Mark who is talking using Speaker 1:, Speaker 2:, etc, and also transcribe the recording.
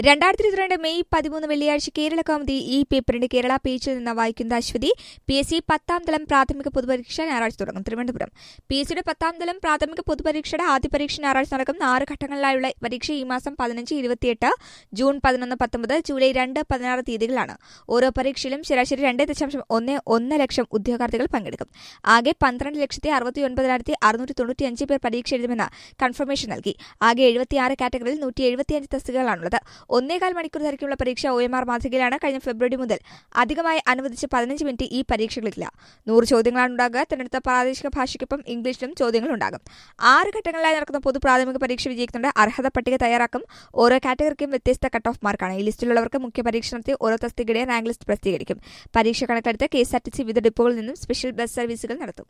Speaker 1: 2022 May 13 വെള്ളിയാഴ്ച കേരള കൗമുദി ഈ പേപ്പറിന്റെ കേരള പേജിൽ നിന്ന് വായിക്കുന്ന അശ്വതി. PSC 10ാം തലം പ്രാഥമിക പൊതുപരീക്ഷ ഞായറാഴ്ച തുടങ്ങും. തിരുവനന്തപുരം PSCയുടെ 10ാം തലം പ്രാഥമിക പൊതുപരീക്ഷയുടെ ആദ്യ പരീക്ഷ ഞായറാഴ്ച നടക്കും. 4 ഘട്ടങ്ങളിലായുള്ള പരീക്ഷ ഈ മാസം 15, 28, ജൂൺ 11, 19, ജൂലൈ 2, 16 തീയതികളാണ്. ഓരോ പരീക്ഷയിലും ശരാശരി 2.11 ലക്ഷം ഉദ്യോഗാർത്ഥികൾ പങ്കെടുക്കും. ആകെ 12,69,695 പേർ പരീക്ഷ എഴുതുമെന്ന് കൺഫർമേഷൻ നൽകി. ആകെ 76 കാറ്റഗറിയിൽ 175 തസ്തികകളാണുള്ളത്. 1.25 മണിക്കൂർ ദൈർഘ്യമുള്ള പരീക്ഷ OMR മാതൃകയിലാണ്. കഴിഞ്ഞ ഫെബ്രുവരി മുതൽ അധികമായി അനുവദിച്ച് 15 മിനിറ്റ് ഈ പരീക്ഷകളില്ല. 100 ചോദ്യങ്ങളാണ് ഉണ്ടാകുക. തിരഞ്ഞെടുത്ത പ്രാദേശിക ഭാഷയ്ക്കൊപ്പം ഇംഗ്ലീഷിലും ചോദ്യങ്ങളുണ്ടാകും. 6 ഘട്ടങ്ങളിലായി നടക്കുന്ന പൊതു പ്രാഥമിക പരീക്ഷ വിജയിക്കുന്നുണ്ട്. അർഹത പട്ടിക തയ്യാറാക്കും. ഓരോ കാറ്റഗറിക്കും വ്യത്യസ്ത കട്ട് ഓഫ് മാർക്കാണ്. ഈ ലിസ്റ്റിലുള്ളവർക്ക് മുഖ്യ പരീക്ഷ നടത്തി ഓരോ തസ്തികയുടെ റാങ്ക് ലിസ്റ്റ് പ്രസിദ്ധീകരിക്കും. പരീക്ഷ കണക്കെടുത്ത് KSRTC വിവിധ ഡിപ്പോകളിൽ നിന്നും സ്പെഷ്യൽ ബസ് സർവീസുകൾ നടത്തും.